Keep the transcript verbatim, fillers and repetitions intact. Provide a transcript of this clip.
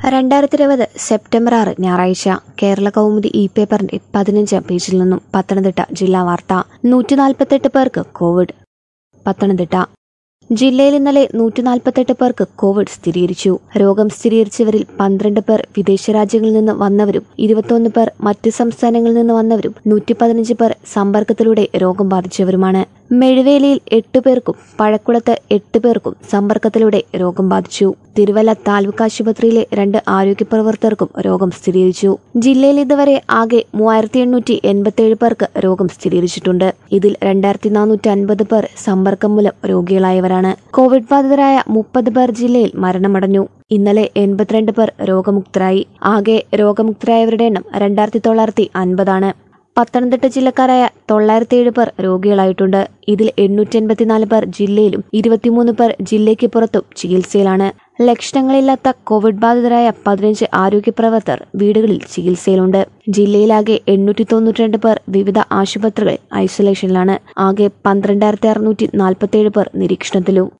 രണ്ടായിരത്തി ഇരുപത് സെപ്റ്റംബർ ആറ് ഞായറാഴ്ച കേരള കൗമുദി ഇ പേപ്പറിന്റെ പതിനഞ്ചാം പേജിൽ നിന്നും പത്തനംതിട്ട ജില്ലാ വാർത്ത. നൂറ്റി നാൽപ്പത്തെട്ട് പേർക്ക് കോവിഡ്. പത്തനംതിട്ട ജില്ലയിൽ ഇന്നലെ നൂറ്റി നാൽപ്പത്തെട്ട് പേർക്ക് കോവിഡ് സ്ഥിരീകരിച്ചു. രോഗം സ്ഥിരീകരിച്ചവരിൽ പന്ത്രണ്ട് പേർ വിദേശ രാജ്യങ്ങളിൽ നിന്ന് വന്നവരും ഇരുപത്തിയൊന്ന് പേർ മറ്റ് സംസ്ഥാനങ്ങളിൽ നിന്ന് വന്നവരും നൂറ്റി പതിനഞ്ച് പേർ സമ്പർക്കത്തിലൂടെ രോഗം ബാധിച്ചവരുമാണ്. മെഴുവേലിയിൽ എട്ട് പേർക്കും പഴക്കുളത്ത് എട്ട് പേർക്കും സമ്പർക്കത്തിലൂടെ രോഗം ബാധിച്ചു. തിരുവല്ല താലൂക്ക് ആശുപത്രിയിലെ രണ്ട് ആരോഗ്യ പ്രവർത്തകർക്കും രോഗം സ്ഥിരീകരിച്ചു. ജില്ലയിൽ ഇതുവരെ ആകെ മൂവായിരത്തി എണ്ണൂറ്റി എൺപത്തിയേഴ് പേർക്ക് രോഗം സ്ഥിരീകരിച്ചിട്ടുണ്ട്. ഇതിൽ രണ്ടായിരത്തി നാനൂറ്റി അൻപത് പേർ സമ്പർക്കം മൂലം രോഗികളായവരാണ്. കോവിഡ് ബാധിതരായ മുപ്പത് പേർ ജില്ലയിൽ മരണമടഞ്ഞു. ഇന്നലെ എൺപത്തിരണ്ട് പേർ രോഗമുക്തരായി. ആകെ രോഗമുക്തരായവരുടെ എണ്ണം രണ്ടായിരത്തി തൊള്ളായിരത്തി അൻപതാണ്. പത്തനംതിട്ട ജില്ലക്കാരായ തൊള്ളായിരത്തിയേഴ് പേർ രോഗികളായിട്ടുണ്ട്. ഇതിൽ എണ്ണൂറ്റി എൺപത്തിനാല് പേർ ജില്ലയിലും ഇരുപത്തിമൂന്ന് പേർ ജില്ലയ്ക്ക് പുറത്തും ചികിത്സയിലാണ്. ലക്ഷണങ്ങളില്ലാത്ത കോവിഡ് ബാധിതരായ പതിനഞ്ച് ആരോഗ്യ പ്രവർത്തകർ വീടുകളിൽ ചികിത്സയിലുണ്ട്. ജില്ലയിലാകെ എണ്ണൂറ്റി തൊണ്ണൂറ്റി രണ്ട് പേർ വിവിധ ആശുപത്രികളിൽ ഐസൊലേഷനിലാണ്. ആകെ പന്ത്രണ്ടായിരത്തി അറുന്നൂറ്റി നാൽപ്പത്തിയേഴ് പേർ നിരീക്ഷണത്തിലും.